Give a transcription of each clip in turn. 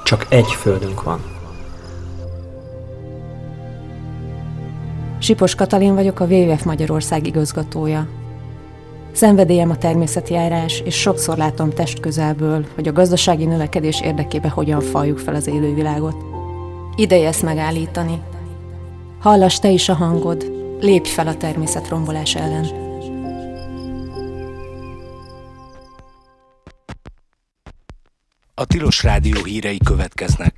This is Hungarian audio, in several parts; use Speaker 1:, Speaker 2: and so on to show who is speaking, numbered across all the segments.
Speaker 1: Csak egy földünk van.
Speaker 2: Sipos Katalin vagyok, a WWF Magyarország igazgatója. Szenvedélyem a természeti járás, és sokszor látom testközelből, hogy a gazdasági növekedés érdekében hogyan fajjuk fel az élővilágot. Ideje ezt megállítani. Hallass te is a hangod, lépj fel a természet rombolás ellen.
Speaker 3: A Tilos Rádió hírei következnek.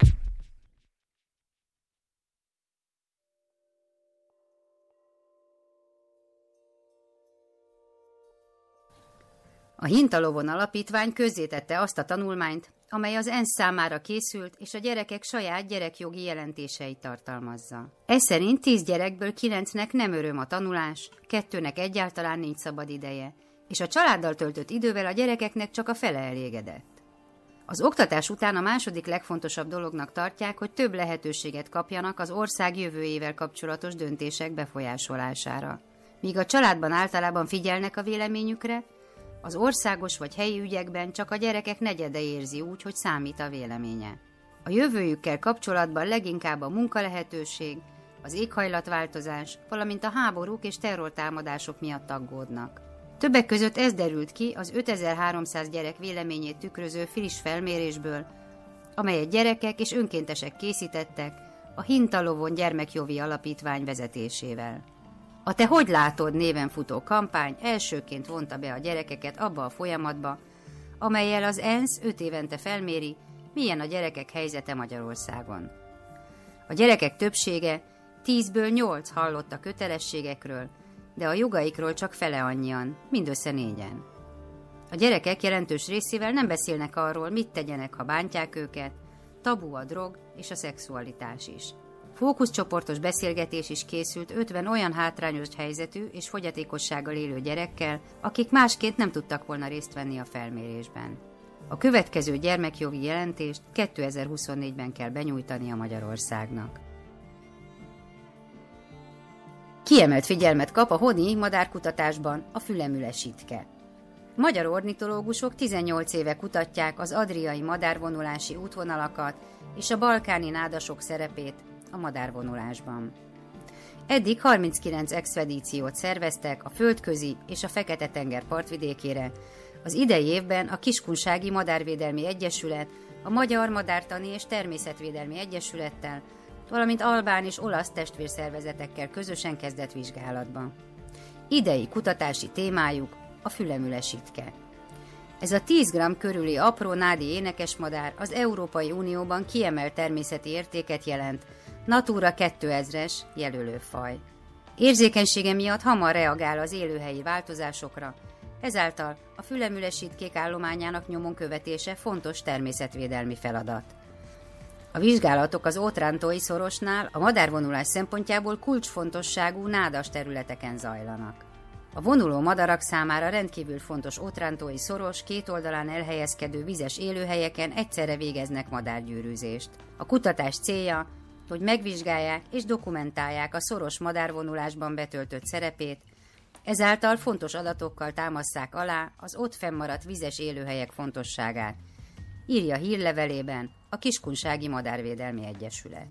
Speaker 4: A Hintalovon Alapítvány közzétette azt a tanulmányt, amely az ENSZ számára készült, és a gyerekek saját gyerekjogi jelentéseit tartalmazza. Ez szerint 10 gyerekből 9-nek nem öröm a tanulás, 2-nek egyáltalán nincs szabad ideje, és a családdal töltött idővel a gyerekeknek csak a fele elégedett. Az oktatás után a második legfontosabb dolognak tartják, hogy több lehetőséget kapjanak az ország jövőjével kapcsolatos döntések befolyásolására. Míg a családban általában figyelnek a véleményükre, az országos vagy helyi ügyekben csak a gyerekek negyede érzi úgy, hogy számít a véleménye. A jövőjükkel kapcsolatban leginkább a munkalehetőség, az éghajlatváltozás, valamint a háborúk és terrortámadások miatt aggódnak. Többek között ez derült ki az 5300 gyerek véleményét tükröző friss felmérésből, amelyet gyerekek és önkéntesek készítettek a Hintalovon Gyermekjogi Alapítvány vezetésével. A Te hogy látod néven futó kampány elsőként vonta be a gyerekeket abba a folyamatba, amellyel az ENSZ 5 évente felméri, milyen a gyerekek helyzete Magyarországon. A gyerekek többsége 10-ből 8 hallott a kötelességekről, de a jogaikról csak fele annyian, mindössze 4-en. A gyerekek jelentős részével nem beszélnek arról, mit tegyenek, ha bántják őket, tabu a drog és a szexualitás is. Fókuszcsoportos beszélgetés is készült 50 olyan hátrányos helyzetű és fogyatékossággal élő gyerekkel, akik másként nem tudtak volna részt venni a felmérésben. A következő gyermekjogi jelentést 2024-ben kell benyújtani a Magyarországnak. Kiemelt figyelmet kap a honi madárkutatásban a fülemülesítke. Magyar ornitológusok 18 éve kutatják az adriai madárvonulási útvonalakat és a balkáni nádasok szerepét a madárvonulásban. Eddig 39 expedíciót szerveztek a Földközi és a Fekete-tenger partvidékére. Az idei évben a Kiskunsági Madárvédelmi Egyesület, a Magyar Madártani és Természetvédelmi Egyesülettel, valamint albán és olasz testvérszervezetekkel közösen kezdett vizsgálatba. Idei kutatási témájuk a fülemülesítke. Ez a 10 g körüli apró nádi énekesmadár az Európai Unióban kiemelt természeti értéket jelent, Natura 2000-es jelölőfaj. Érzékenysége miatt hamar reagál az élőhelyi változásokra, ezáltal a fülemülesítkék állományának nyomon követése fontos természetvédelmi feladat. A vizsgálatok az Ótrántói szorosnál a madárvonulás szempontjából kulcsfontosságú nádas területeken zajlanak. A vonuló madarak számára rendkívül fontos Ótrántói szoros két oldalán elhelyezkedő vizes élőhelyeken egyszerre végeznek madárgyűrűzést. A kutatás célja, hogy megvizsgálják és dokumentálják a szoros madárvonulásban betöltött szerepét, ezáltal fontos adatokkal támasszák alá az ott fennmaradt vizes élőhelyek fontosságát, írja hírlevelében a Kiskunsági Madárvédelmi Egyesület.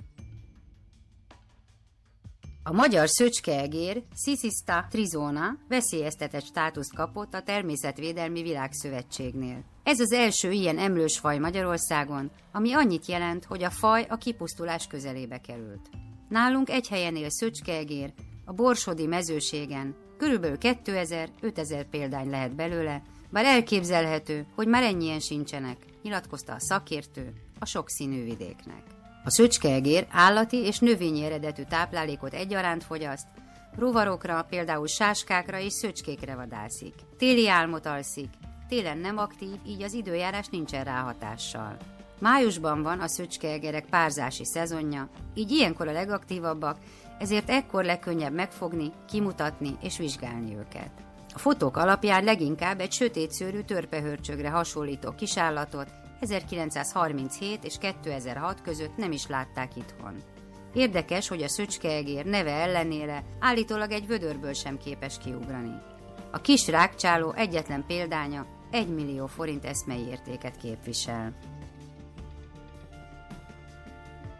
Speaker 4: A magyar szöcskeegér Cicista trizona veszélyeztetett státuszt kapott a Természetvédelmi Világszövetségnél. Ez az első ilyen emlős faj Magyarországon, ami annyit jelent, hogy a faj a kipusztulás közelébe került. Nálunk egy helyen él szöcskeegér, a Borsodi mezőségen, körülbelül 2000-5000 példány lehet belőle, bár elképzelhető, hogy már ennyien sincsenek, nyilatkozta a szakértő a sokszínű vidéknek. A szöcskeegér állati és növényi eredetű táplálékot egyaránt fogyaszt, rovarokra, például sáskákra és szöcskékre vadászik. Téli álmot alszik, télen nem aktív, így az időjárás nincsen rá hatással. Májusban van a szöcskeegerek párzási szezonja, így ilyenkor a legaktívabbak, ezért ekkor legkönnyebb megfogni, kimutatni és vizsgálni őket. A fotók alapján leginkább egy sötétszőrű törpehörcsögre hasonlító kisállatot 1937 és 2006 között nem is látták itthon. Érdekes, hogy a szöcskeegér neve ellenére állítólag egy vödörből sem képes kiugrani. A kis rágcsáló egyetlen példánya 1 millió forint eszmei értéket képvisel.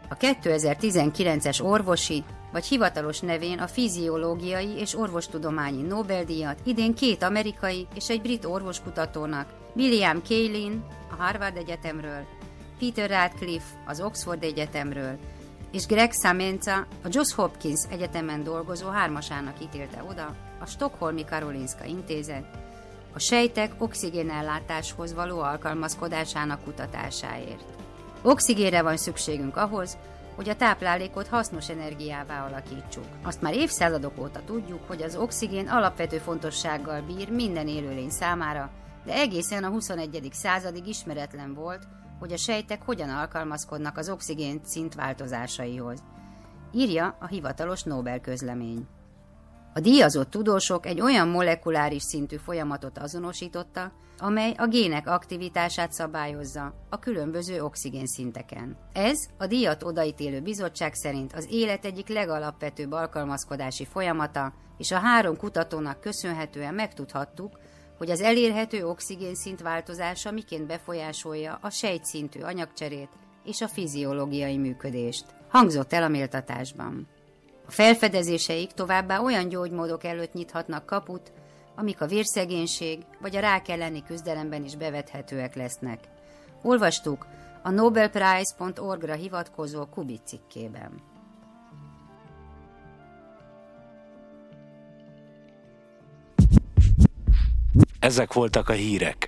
Speaker 4: A 2019-es orvosi, vagy hivatalos nevén a fiziológiai és orvostudományi Nobel-díjat idén 2 amerikai és egy brit orvoskutatónak, William Kaelin a Harvard Egyetemről, Peter Radcliffe az Oxford Egyetemről és Greg Semenza a Johns Hopkins Egyetemen dolgozó 3-asának ítélte oda a Stockholmi Karolinska Intézet a sejtek oxigénellátáshoz való alkalmazkodásának kutatásáért. Oxigénre van szükségünk ahhoz, hogy a táplálékot hasznos energiává alakítsuk. Azt már évszázadok óta tudjuk, hogy az oxigén alapvető fontossággal bír minden élőlény számára, de egészen a 21. századig ismeretlen volt, hogy a sejtek hogyan alkalmazkodnak az oxigén szint változásaihoz, írja a hivatalos Nobel-közlemény. A díjazott tudósok egy olyan molekuláris szintű folyamatot azonosította, amely a gének aktivitását szabályozza a különböző oxigénszinteken. Ez a díjat odaítélő bizottság szerint az élet egyik legalapvetőbb alkalmazkodási folyamata, és a 3 kutatónak köszönhetően megtudhattuk, hogy az elérhető oxigénszint változása miként befolyásolja a sejtszintű anyagcserét és a fiziológiai működést, hangzott el a méltatásban. A felfedezéseik továbbá olyan gyógymódok előtt nyithatnak kaput, amik a vérszegénység vagy a rák elleni küzdelemben is bevethetőek lesznek. Olvastuk a nobelprize.org-ra hivatkozó Kubit cikkében.
Speaker 3: Ezek voltak a hírek.